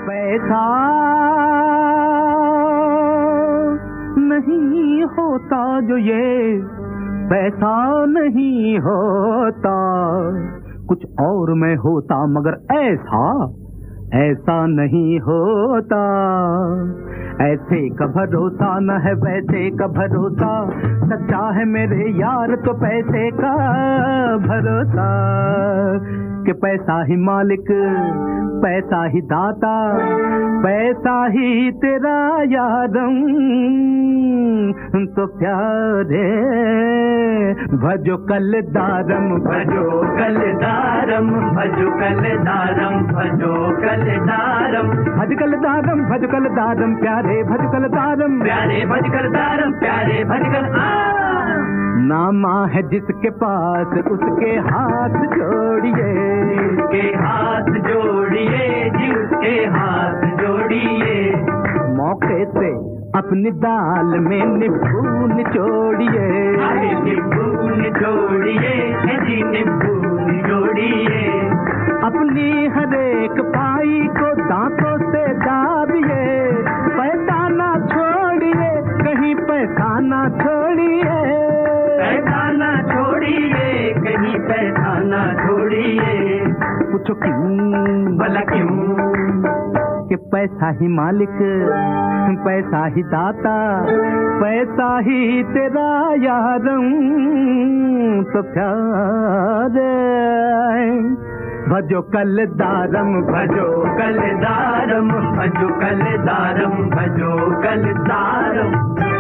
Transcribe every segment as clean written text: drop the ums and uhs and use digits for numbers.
पैसा नहीं होता जो ये पैसा नहीं होता, कुछ और मैं होता मगर ऐसा नहीं होता। ऐसे का भरोसा न है वैसे का भरोसा, सच्चा है मेरे यार तो पैसे का भरोसा। कि पैसा ही मालिक, पैसा ही दाता, पैसा ही तेरा यारम तो प्यारे। भजो कल दारम, भजो कल दारम, भजो कल दारम, भजो कल दारम, भज कल दारम, भज कल दारम प्यारे, भज कल दारम प्यारे, भज कल दारम प्यारे, भज कल। नामा है जिसके पास उसके हाथ जोड़िए, उसके हाथ जोड़िए जी, उसके हाथ जोड़िए। मौके से अपनी दाल में नींबू निचोड़िए, नींबू निचोड़िए जी, नींबू निचोड़िए। अपनी हर एक पाई को दांतों से दाबिए, पैसा ना छोड़िए कहीं, पैसा ना छोड़िए, पैसा ना छोड़िए कहीं, पैसा ना छोड़िए। पूछो क्यों, भला क्यों? कि पैसा ही मालिक, पैसा ही दाता, पैसा ही तेरा यारम तो प्यारे। भजो कल दारम, भजो कल दारम, भजो कल दारम, भजो कल दारम।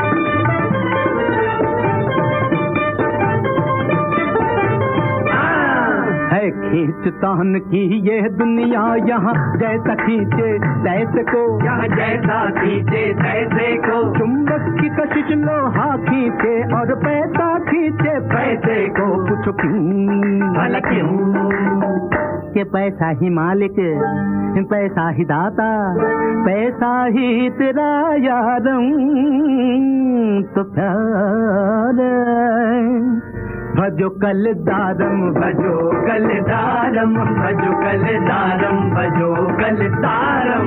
है खींच तान की ये दुनिया, यहाँ जैसा खींचे तैसे को, यहाँ जैसा खींचे तैसे को। चुंबक की कशिश लोहा खींचे और पैसा खींचे पैसे को। पूछो क्यों, भला क्यों? कि पैसा ही मालिक, पैसा ही दाता, पैसा ही तेरा यारम तो प्यारे। भजो कल दारम, भजो कल दारम, भजो कल दारम, भजो कल दारम।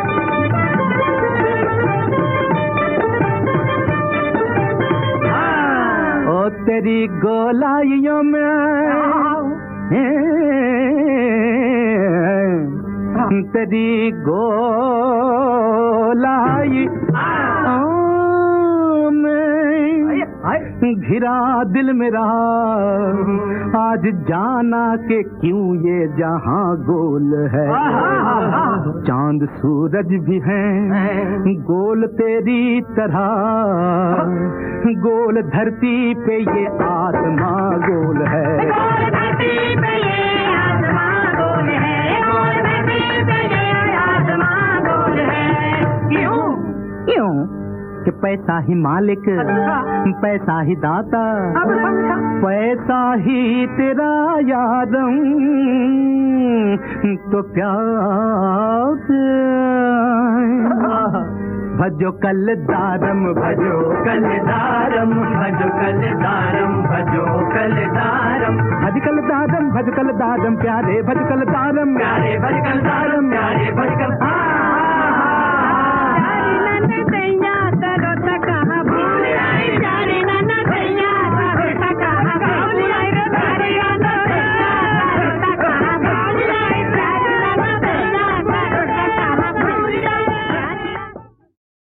ओ तेरी गोलाइयों में, तेरी गोलाई घिरा दिल मेरा, आज जाना के क्यों ये जहां गोल है। चांद सूरज भी हैं गोल तेरी तरह, गोल धरती पे ये आसमां गोल है, गोल धरती पे ये आसमां गोल है, गोल धरती पे ये आसमां गोल है। क्यों? क्यों? कि पैसा ही मालिक, पैसा ही दाता, पैसा ही तेरा यारम तो प्यारे। भजो कल दारम, भजो कल दारम, भजो कल दारम, भजो कल दारम, भज कल दारम, भज कल दारम प्यारे, भज कल दारम प्यारे, भज कल दारम प्यारे।